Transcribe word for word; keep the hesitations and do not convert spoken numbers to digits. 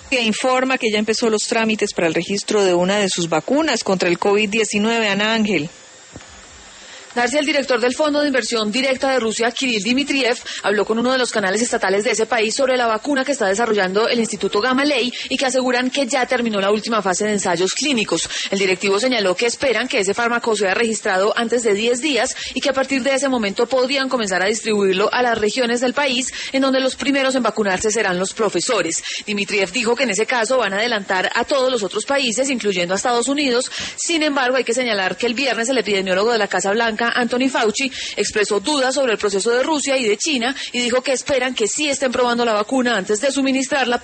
Que informa que ya empezó los trámites para el registro de una de sus vacunas contra el COVID diecinueve. Ana Ángel. Darcy, el director del Fondo de Inversión Directa de Rusia, Kirill Dmitriev, habló con uno de los canales estatales de ese país sobre la vacuna que está desarrollando el Instituto Gamaleya y que aseguran que ya terminó la última fase de ensayos clínicos. El directivo señaló que esperan que ese fármaco sea registrado antes de diez días y que a partir de ese momento podrían comenzar a distribuirlo a las regiones del país en donde los primeros en vacunarse serán los profesores. Dmitriev dijo que en ese caso van a adelantar a todos los otros países, incluyendo a Estados Unidos. Sin embargo, hay que señalar que el viernes el epidemiólogo de la Casa Blanca, Anthony Fauci, expresó dudas sobre el proceso de Rusia y de China y dijo que esperan que sí estén probando la vacuna antes de suministrarla